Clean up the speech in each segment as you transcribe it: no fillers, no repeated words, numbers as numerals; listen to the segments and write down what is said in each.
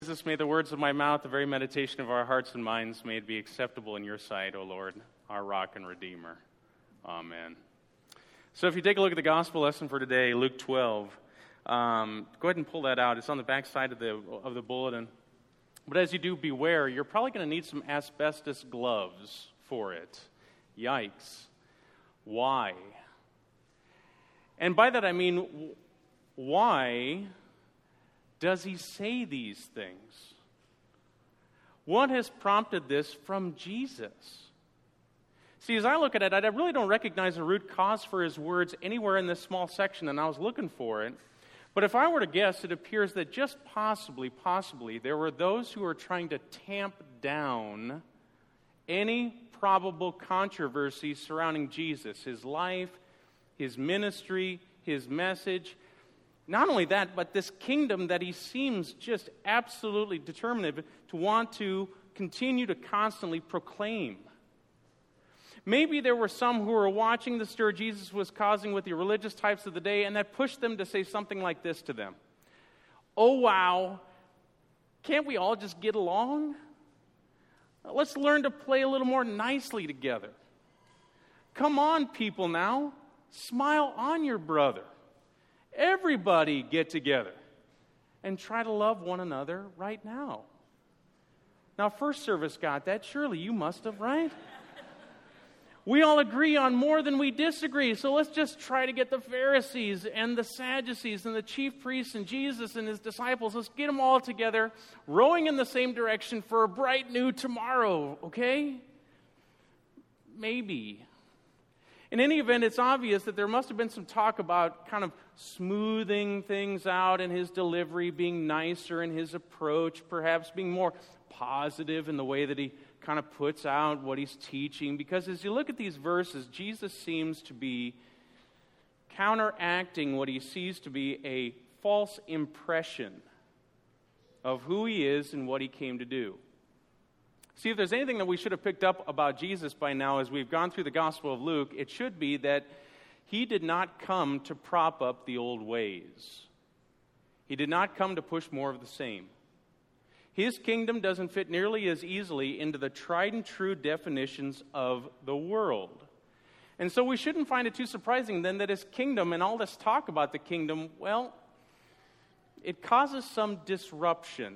Jesus, may the words of my mouth, the very meditation of our hearts and minds, may it be acceptable in your sight, O Lord, our rock and redeemer. Amen. So if you take a look at the gospel lesson for today, Luke 12, go ahead and pull that out. It's on the back side of the bulletin. But as you do, beware, you're probably going to need some asbestos gloves for it. Yikes. Why? And by that I mean, why does he say these things? What has prompted this from Jesus? See, as I look at it, I really don't recognize a root cause for his words anywhere in this small section, and I was looking for it. But if I were to guess, it appears that just possibly, there were those who were trying to tamp down any probable controversy surrounding Jesus, his life, his ministry, his message. Not only that, but this kingdom that he seems just absolutely determined to want to continue to constantly proclaim. Maybe there were some who were watching the stir Jesus was causing with the religious types of the day, and that pushed them to say something like this to them. Oh, wow, can't we all just get along? Let's learn to play a little more nicely together. Come on, people now. Smile on your brother. Everybody get together and try to love one another right now. Now, first service got that. Surely you must have, right? We all agree on more than we disagree, so let's just try to get the Pharisees and the Sadducees and the chief priests and Jesus and his disciples. Let's get them all together, rowing in the same direction for a bright new tomorrow, okay? Maybe. In any event, it's obvious that there must have been some talk about kind of smoothing things out in his delivery, being nicer in his approach, perhaps being more positive in the way that he kind of puts out what he's teaching. Because as you look at these verses, Jesus seems to be counteracting what he sees to be a false impression of who he is and what he came to do. See, if there's anything that we should have picked up about Jesus by now as we've gone through the Gospel of Luke, it should be that he did not come to prop up the old ways. He did not come to push more of the same. His kingdom doesn't fit nearly as easily into the tried and true definitions of the world. And so we shouldn't find it too surprising then that his kingdom and all this talk about the kingdom, well, it causes some disruption.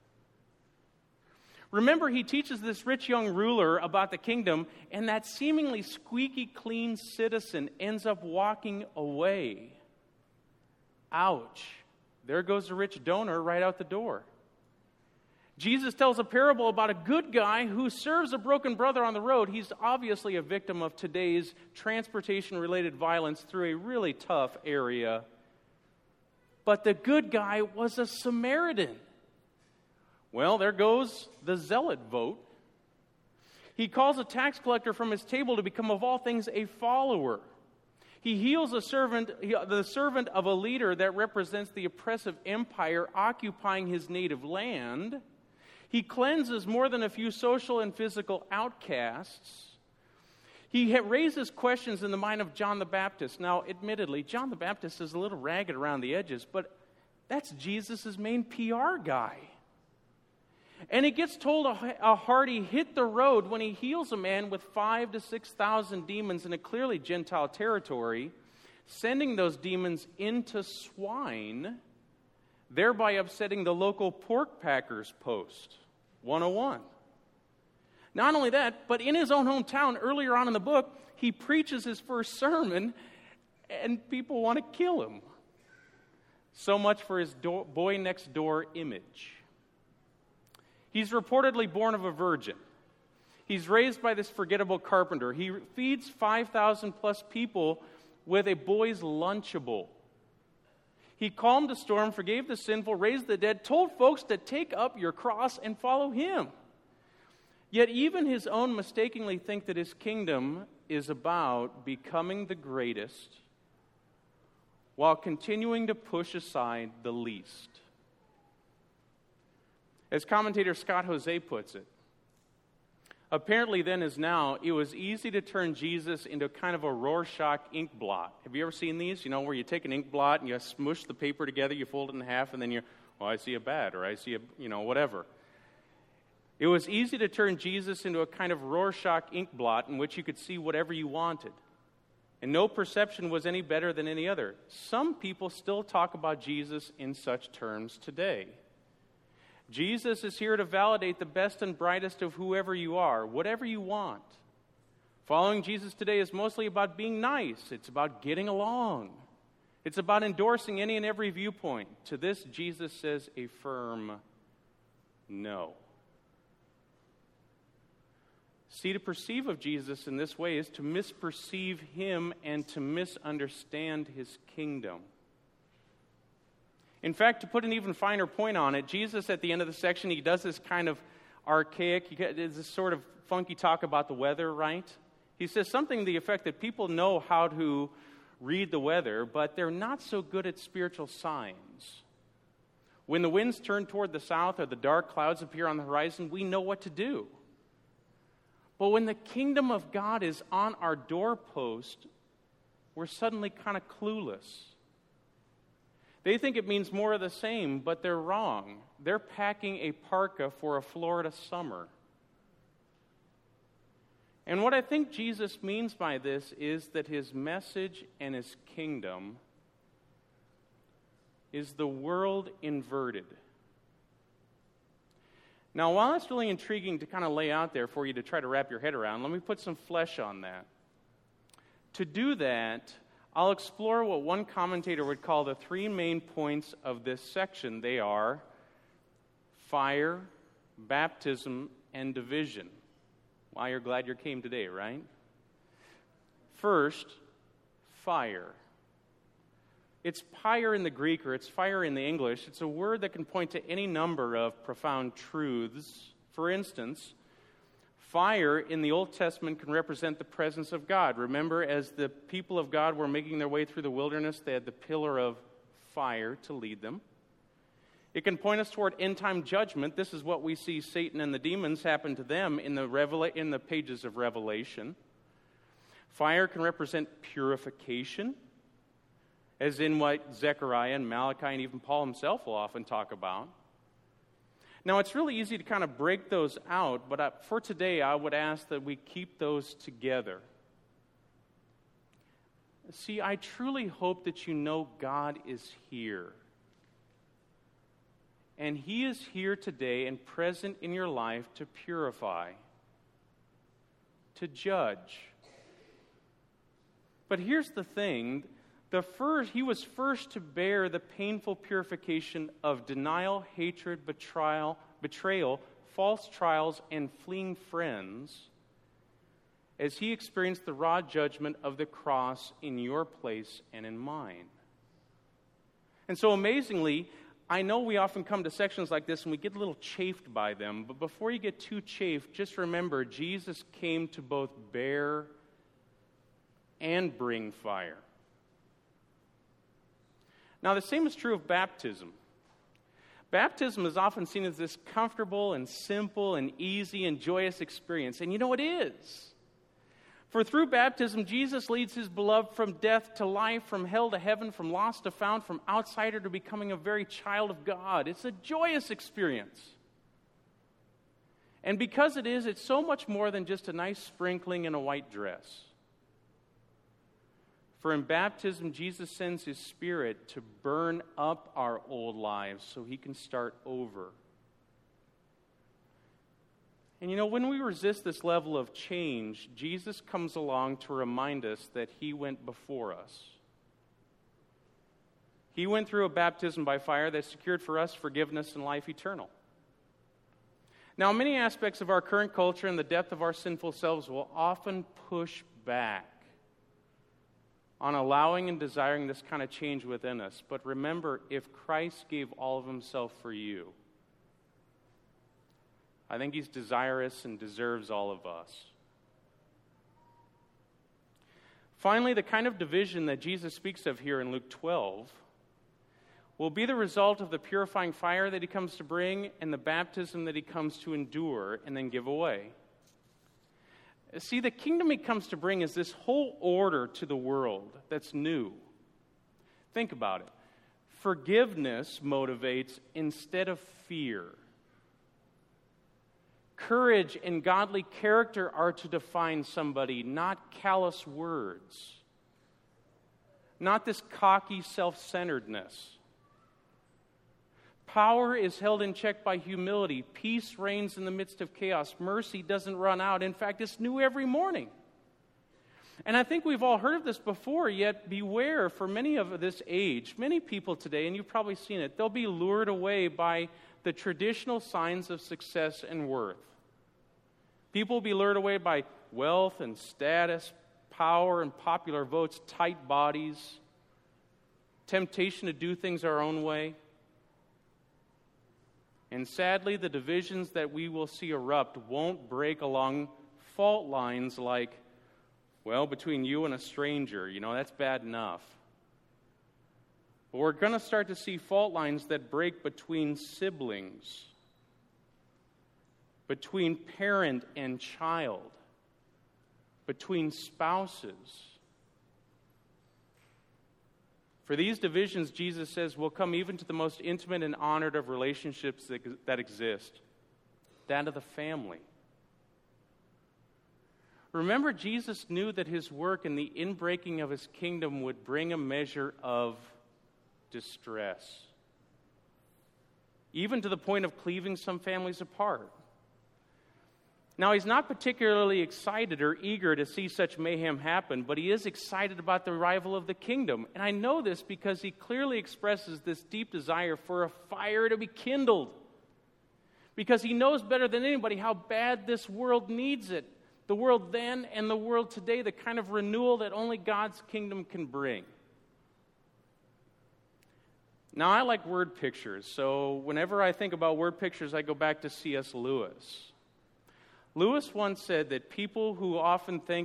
Remember, he teaches this rich young ruler about the kingdom, and that seemingly squeaky clean citizen ends up walking away. Ouch. There goes the rich donor right out the door. Jesus tells a parable about a good guy who serves a broken brother on the road. He's obviously a victim of today's transportation-related violence through a really tough area. But the good guy was a Samaritan. Well, there goes the zealot vote. He calls a tax collector from his table to become, of all things, a follower. He heals the servant of a leader that represents the oppressive empire occupying his native land. He cleanses more than a few social and physical outcasts. He raises questions in the mind of John the Baptist. Now, admittedly, John the Baptist is a little ragged around the edges, but that's Jesus' main PR guy. And he gets told a hearty hit the road when he heals a man with 5,000 to 6,000 demons in a clearly Gentile territory, sending those demons into swine, thereby upsetting the local pork packers post. 101. Not only that, but in his own hometown, earlier on in the book, he preaches his first sermon, and people want to kill him. So much for his boy next door image. He's reportedly born of a virgin. He's raised by this forgettable carpenter. He feeds 5,000 plus people with a boy's Lunchable. He calmed the storm, forgave the sinful, raised the dead, told folks to take up your cross and follow him. Yet even his own mistakenly think that his kingdom is about becoming the greatest while continuing to push aside the least. As commentator Scott Jose puts it, apparently then as now, it was easy to turn Jesus into kind of a Rorschach ink blot. Have you ever seen these? You know, where you take an ink blot and you smush the paper together, you fold it in half, and then you Well, I see a bat, or I see whatever. It was easy to turn Jesus into a kind of Rorschach ink blot in which you could see whatever you wanted. And no perception was any better than any other. Some people still talk about Jesus in such terms today. Jesus is here to validate the best and brightest of whoever you are, whatever you want. Following Jesus today is mostly about being nice. It's about getting along. It's about endorsing any and every viewpoint. To this, Jesus says a firm no. See, to perceive of Jesus in this way is to misperceive him and to misunderstand his kingdom. In fact, to put an even finer point on it, Jesus at the end of the section, he does this kind of archaic, this sort of funky talk about the weather, right? He says something to the effect that people know how to read the weather, but they're not so good at spiritual signs. When the winds turn toward the south or the dark clouds appear on the horizon, we know what to do. But when the kingdom of God is on our doorpost, we're suddenly kind of clueless. They think it means more of the same, but they're wrong. They're packing a parka for a Florida summer. And what I think Jesus means by this is that his message and his kingdom is the world inverted. Now, while it's really intriguing to kind of lay out there for you to try to wrap your head around, let me put some flesh on that. To do that, I'll explore what one commentator would call the three main points of this section. They are fire, baptism, and division. Why, you're glad you came today, right? First, fire. It's pyre in the Greek, or it's fire in the English. It's a word that can point to any number of profound truths. For instance, fire in the Old Testament can represent the presence of God. Remember, as the people of God were making their way through the wilderness, they had the pillar of fire to lead them. It can point us toward end-time judgment. This is what we see Satan and the demons happen to them in the pages of Revelation. Fire can represent purification, as in what Zechariah and Malachi and even Paul himself will often talk about. Now, it's really easy to kind of break those out, but for today, I would ask that we keep those together. See, I truly hope that you know God is here. And he is here today and present in your life to purify, to judge. But here's the thing. He was first to bear the painful purification of denial, hatred, betrayal, false trials, and fleeing friends as he experienced the raw judgment of the cross in your place and in mine. And so amazingly, I know we often come to sections like this and we get a little chafed by them, but before you get too chafed, just remember Jesus came to both bear and bring fire. Now, the same is true of baptism. Baptism is often seen as this comfortable and simple and easy and joyous experience. And you know it is. For through baptism, Jesus leads his beloved from death to life, from hell to heaven, from lost to found, from outsider to becoming a very child of God. It's a joyous experience. And because it is, it's so much more than just a nice sprinkling in a white dress. For in baptism, Jesus sends his Spirit to burn up our old lives so he can start over. And you know, when we resist this level of change, Jesus comes along to remind us that he went before us. He went through a baptism by fire that secured for us forgiveness and life eternal. Now, many aspects of our current culture and the depth of our sinful selves will often push back on allowing and desiring this kind of change within us. But remember, if Christ gave all of himself for you, I think he's desirous and deserves all of us. Finally, the kind of division that Jesus speaks of here in Luke 12 will be the result of the purifying fire that he comes to bring and the baptism that he comes to endure and then give away. See, the kingdom he comes to bring is this whole order to the world that's new. Think about it. Forgiveness motivates instead of fear. Courage and godly character are to define somebody, not callous words. Not this cocky self-centeredness. Power is held in check by humility. Peace reigns in the midst of chaos. Mercy doesn't run out. In fact, it's new every morning. And I think we've all heard of this before, yet beware for many of this age, many people today, and you've probably seen it, they'll be lured away by the traditional signs of success and worth. People will be lured away by wealth and status, power and popular votes, tight bodies, temptation to do things our own way. And sadly, the divisions that we will see erupt won't break along fault lines like, well, between you and a stranger, that's bad enough. But we're going to start to see fault lines that break between siblings, between parent and child, between spouses. For these divisions, Jesus says, will come even to the most intimate and honored of relationships that exist, that of the family. Remember, Jesus knew that his work in the inbreaking of his kingdom would bring a measure of distress, even to the point of cleaving some families apart. Now, he's not particularly excited or eager to see such mayhem happen, but he is excited about the arrival of the kingdom. And I know this because he clearly expresses this deep desire for a fire to be kindled, because he knows better than anybody how bad this world needs it. The world then and the world today, the kind of renewal that only God's kingdom can bring. Now, I like word pictures, so whenever I think about word pictures, I go back to C.S. Lewis. Lewis once said that people will often think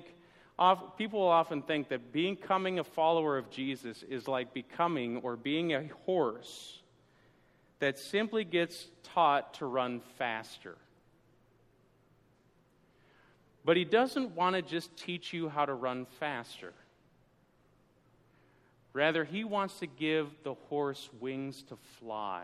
that becoming a follower of Jesus is like becoming or being a horse that simply gets taught to run faster. But he doesn't want to just teach you how to run faster. Rather, he wants to give the horse wings to fly.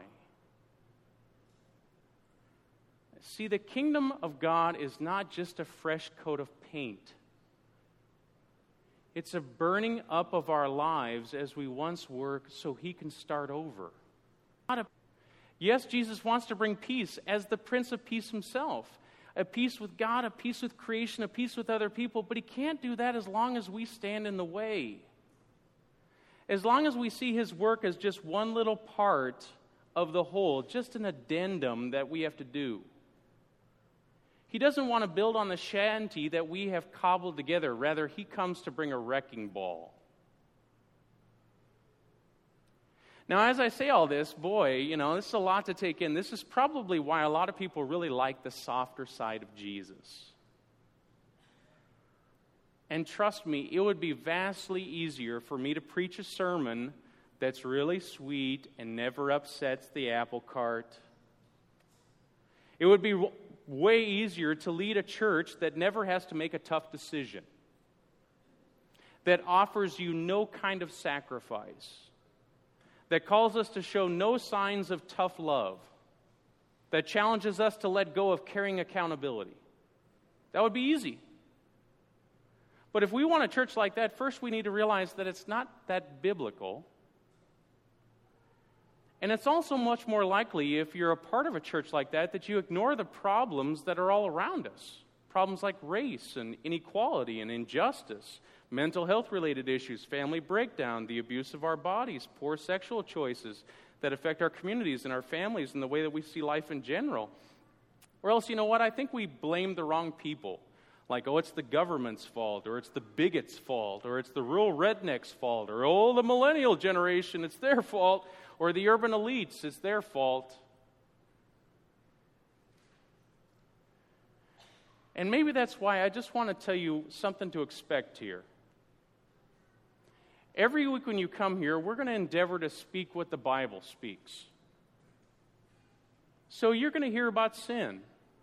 See, the kingdom of God is not just a fresh coat of paint. It's a burning up of our lives as we once were so he can start over. Yes, Jesus wants to bring peace as the Prince of Peace himself. A peace with God, a peace with creation, a peace with other people. But he can't do that as long as we stand in the way. As long as we see his work as just one little part of the whole, just an addendum that we have to do. He doesn't want to build on the shanty that we have cobbled together. Rather, he comes to bring a wrecking ball. Now, as I say all this, boy, this is a lot to take in. This is probably why a lot of people really like the softer side of Jesus. And trust me, it would be vastly easier for me to preach a sermon that's really sweet and never upsets the apple cart. It would be way easier to lead a church that never has to make a tough decision, that offers you no kind of sacrifice, that calls us to show no signs of tough love, that challenges us to let go of carrying accountability. That would be easy. But if we want a church like that, first we need to realize that it's not that biblical. And it's also much more likely, if you're a part of a church like that you ignore the problems that are all around us. Problems like race and inequality and injustice, mental health-related issues, family breakdown, the abuse of our bodies, poor sexual choices that affect our communities and our families and the way that we see life in general. Or else, I think we blame the wrong people. Like, it's the government's fault, or it's the bigots' fault, or it's the rural rednecks' fault, or, the millennial generation, it's their fault, or the urban elites, it's their fault. And maybe that's why I just want to tell you something to expect here. Every week when you come here, we're going to endeavor to speak what the Bible speaks. So you're going to hear about sin.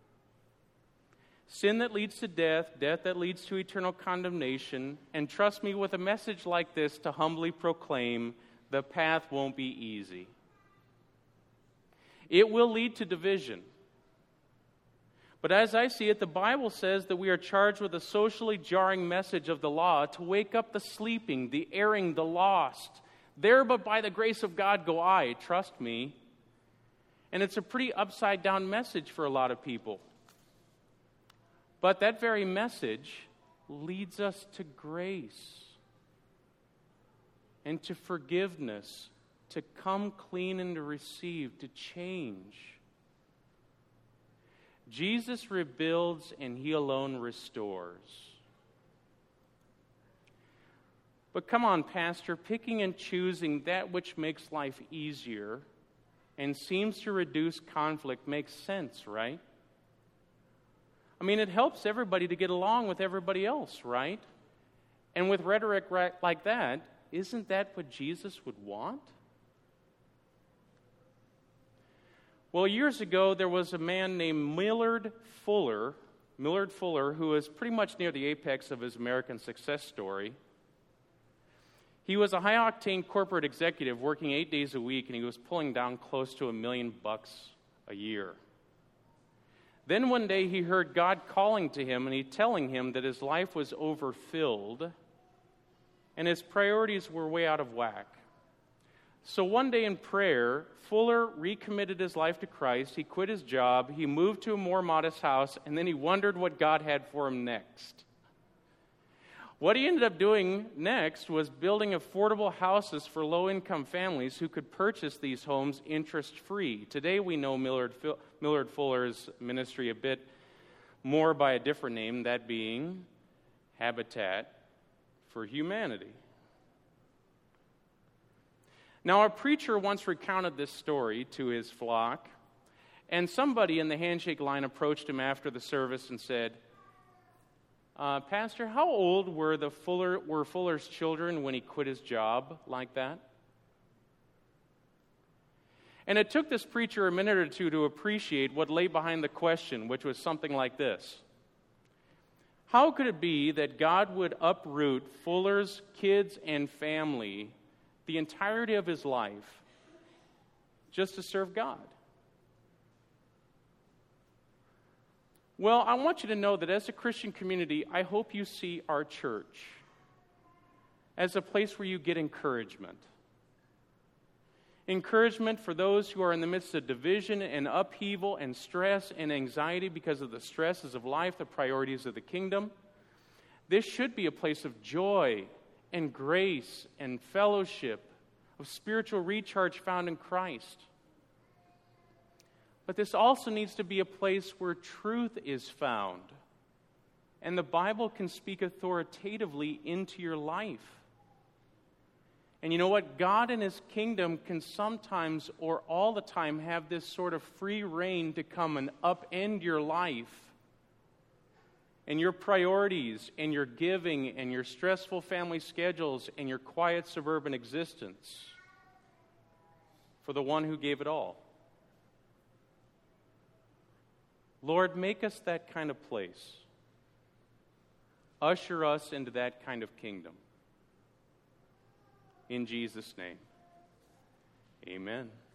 Sin that leads to death, death that leads to eternal condemnation, and trust me, with a message like this to humbly proclaim, the path won't be easy. It will lead to division. But as I see it, the Bible says that we are charged with a socially jarring message of the law to wake up the sleeping, the erring, the lost. There but by the grace of God go I, trust me. And it's a pretty upside-down message for a lot of people. But that very message leads us to grace and to forgiveness, to come clean and to receive, to change. Jesus rebuilds and He alone restores. But come on, Pastor, picking and choosing that which makes life easier and seems to reduce conflict makes sense, right? I mean, it helps everybody to get along with everybody else, right? And with rhetoric like that, isn't that what Jesus would want? Well, years ago, there was a man named Millard Fuller, who was pretty much near the apex of his American success story. He was a high-octane corporate executive working 8 days a week, and he was pulling down close to $1 million a year. Then one day he heard God calling to him and He telling him that his life was overfilled and his priorities were way out of whack. So one day in prayer, Fuller recommitted his life to Christ. He quit his job, he moved to a more modest house, and then he wondered what God had for him next. What he ended up doing next was building affordable houses for low-income families who could purchase these homes interest-free. Today we know Millard Fuller's ministry a bit more by a different name, that being Habitat for Humanity. Now, a preacher once recounted this story to his flock, and somebody in the handshake line approached him after the service and said, Pastor, how old were Fuller's children when he quit his job like that? And it took this preacher a minute or two to appreciate what lay behind the question, which was something like this. How could it be that God would uproot Fuller's kids and family the entirety of his life just to serve God? Well, I want you to know that as a Christian community, I hope you see our church as a place where you get encouragement. Encouragement for those who are in the midst of division and upheaval and stress and anxiety because of the stresses of life, the priorities of the kingdom. This should be a place of joy and grace and fellowship, of spiritual recharge found in Christ. But this also needs to be a place where truth is found, and the Bible can speak authoritatively into your life. And you know what? God and His kingdom can sometimes or all the time have this sort of free reign to come and upend your life and your priorities and your giving and your stressful family schedules and your quiet suburban existence for the one who gave it all. Lord, make us that kind of place. Usher us into that kind of kingdom. In Jesus' name, amen.